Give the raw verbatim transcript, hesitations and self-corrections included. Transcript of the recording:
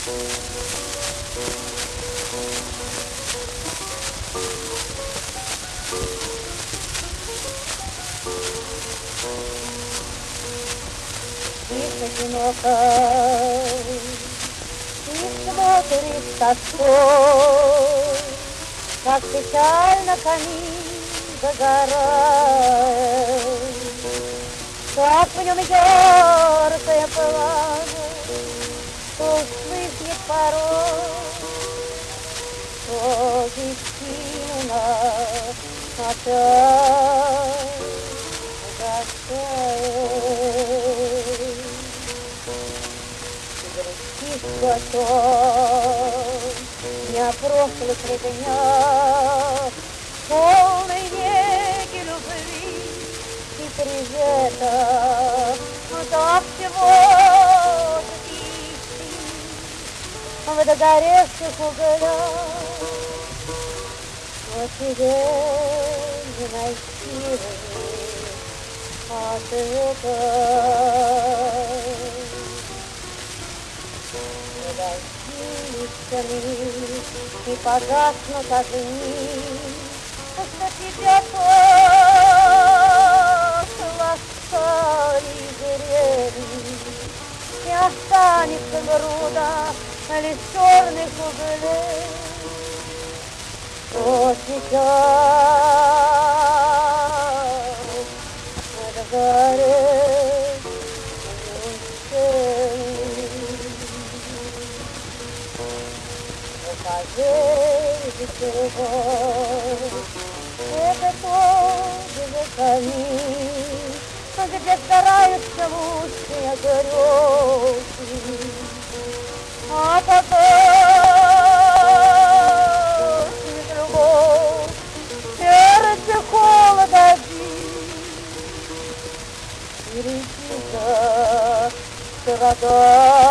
Одиноко и смотрит с тоской, как печально камин загорает, как в нем яркое пламя, что вспыхнет порой, что бессильно опять угасает. Готов не о прошлых ли днях, полной неги любви и привета, до всего затихли в догоревших углях, но тебе не найти ответа. И погаснут огни, что тебя так ласкали и грели, и останется груда лишь черных углей, что сейчас догорит Поверьте, любовь, это тоже же камин, где стараются лучшие грезы, а погасит любовь, сердце холодит, и летит страдает.